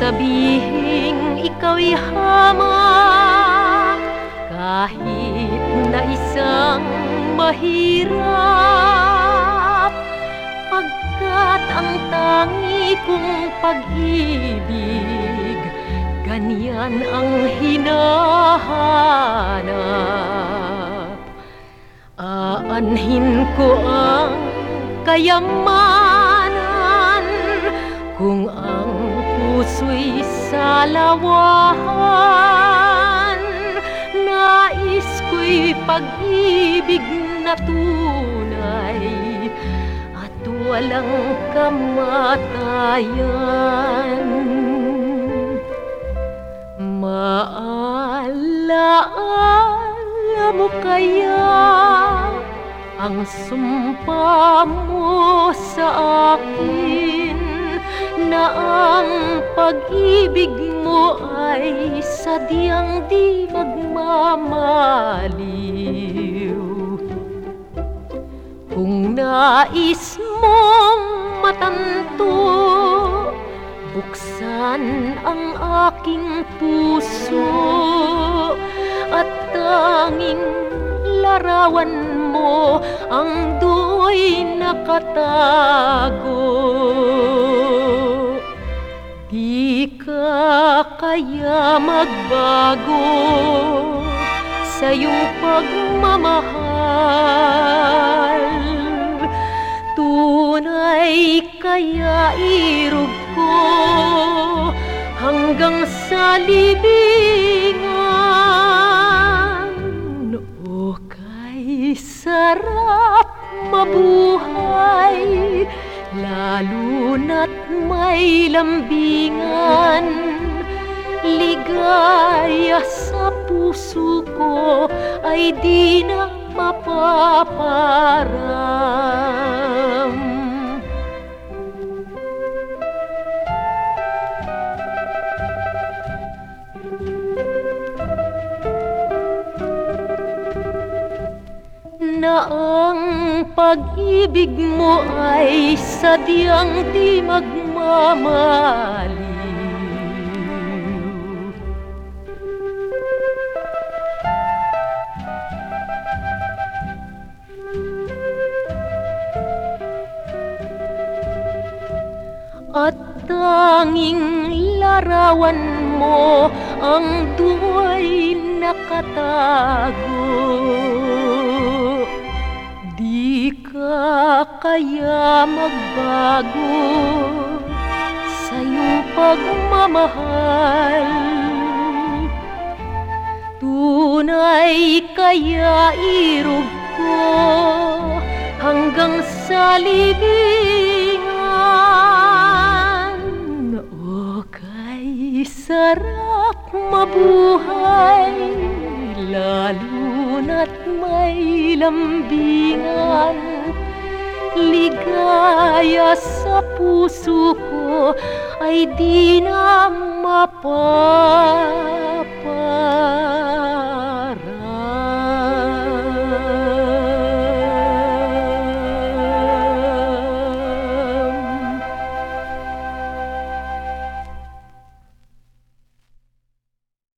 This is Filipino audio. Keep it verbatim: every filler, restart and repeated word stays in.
sabihing ikaw'y hamak, kahit na isang mahirap, pagkat ang tangi kong pag-ibig ganyan ang hinahanap. Aanhin ko ang kayamanan kung ang puso'y salawahan. Nais ko'y pag-ibig na tunay at walang kamatayan. Maalaala mo kaya ang sumpa mo sa akin, na ang pag-ibig mo ay sadyang di magmamaliw. Kung nais mong matanto, buksan ang aking puso at tanging larawan mo ang do'y nakatago. Di ka kaya magbago sa iyong pagmamahal? Tunay kaya irog ko hanggang sa libingan? O kay sarap mabuhay, lalo na't may lambingan. Ligaya sa puso ko ay di na mapaparam. Na ang pag-ibig mo ay sadyang di magmamaliw. At tanging larawan mo ang do'y nakatago. Di ka kaya magbago sa iyong pagmamahal? Tunay kaya irog ko hanggang sa libingan? O kay sarap mabuhay, lalo na't may lambingan. Ligaya sa puso ko ay di na mapa